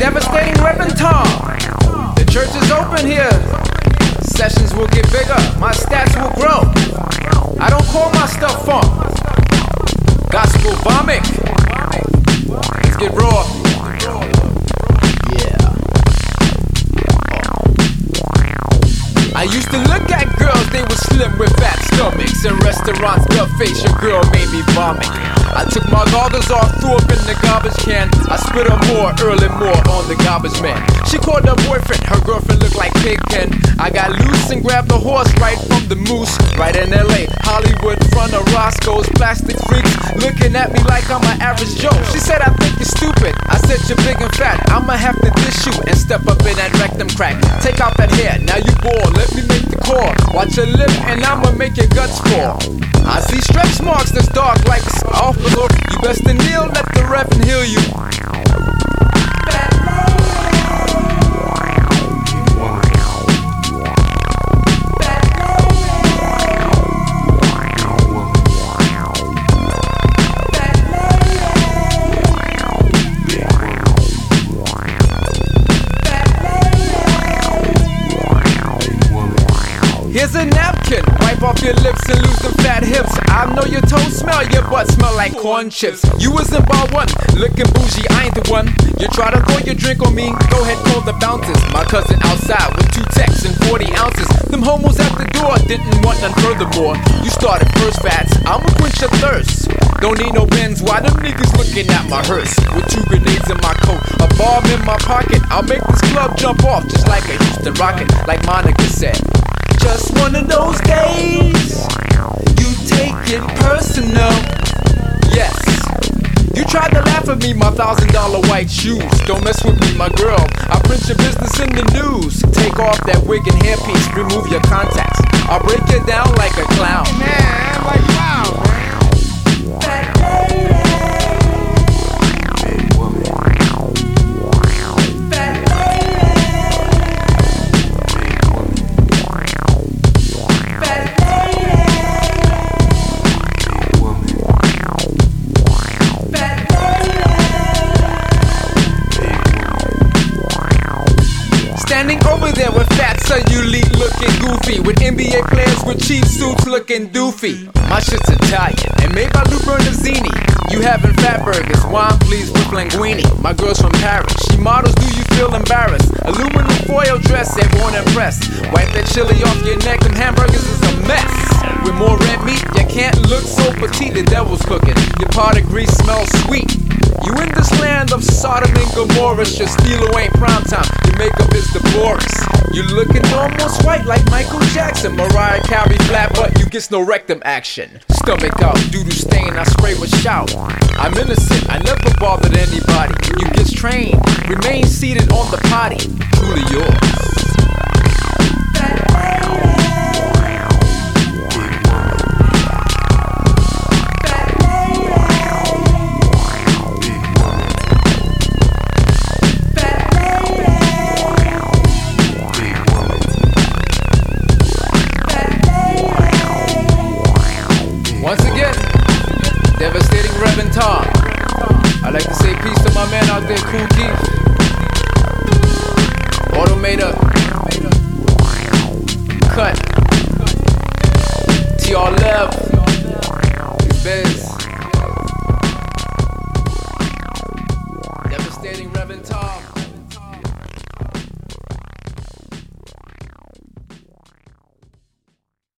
Devastating Reverend Tom. The church is open here. Sessions will get bigger. My stats will grow. I don't call my stuff funk. Gospel vomit. Let's get raw. Yeah. I used to look at girls, they were slim with fat stomachs. In restaurants, gut face, your girl made me vomit. I took my goggles off, threw up in the garbage can. I spit her more, early more on the garbage man. She called her boyfriend, her girlfriend looked like Pigpen. I got loose and grabbed the horse right from the moose. Right in LA, Hollywood, front of Roscoe's. Plastic freaks looking at me like I'm an average Joe. She said, I think you're stupid. I said, you're big and fat. I'ma have to dish you and step up in that rectum crack. Take out that hair, now you bored. Let me make the call. Watch your lip and I'ma make your guts fall. I see stretch marks that's dark like off the look. You best to kneel, let the Reverend heal you. Here's a napkin, wipe off your lips and lose them fat hips. I know your toes smell, your butt smell like corn chips. You was in bar one, looking bougie, I ain't the one. You try to throw your drink on me, go ahead call the bouncers. My cousin outside with 2 texts and 40 ounces. Them homos at the door didn't want none furthermore. You started first fats, I'ma quench your thirst. Don't need no Benz, why them niggas looking at my hearse? With 2 grenades in my coat, a bomb in my pocket. I'll make this club jump off just like a Houston rocket, like Monica said. Just one of those days, you take it personal. Yes, you tried to laugh at me, my $1,000 white shoes. Don't mess with me, my girl, I'll print your business in the news. Take off that wig and hairpiece, remove your contacts. I'll break you down like a clown. Man, like wow, man. Standing over there with fat cellulite looking goofy, with NBA players with cheap suits looking doofy. My shit's Italian and made by Lou Bernardini. You having fat burgers, wine please with linguine. My girl's from Paris, she models, do you feel embarrassed? Aluminum foil dress, they won't impress. Wipe that chili off your neck, them hamburgers is a mess. With more red meat, you can't look so petite, the devil's cooking. Your pot of grease smells sweet. You in this land of Sodom and Gomorrah, your stilo ain't prime time, your makeup is the Boris. You looking almost white like Michael Jackson. Mariah Carey flat butt, you gets no rectum action. Stomach out, doo-doo stain, I spray with shout. I'm innocent, I never bothered anybody. You gets trained, remain seated on the potty. Truly yours. Once again, Devastating Reverend Tom. I'd like to say peace to my man out there, Kool Keith. Automator. Cut. TR Lev. Biz. Devastating Reverend Tom.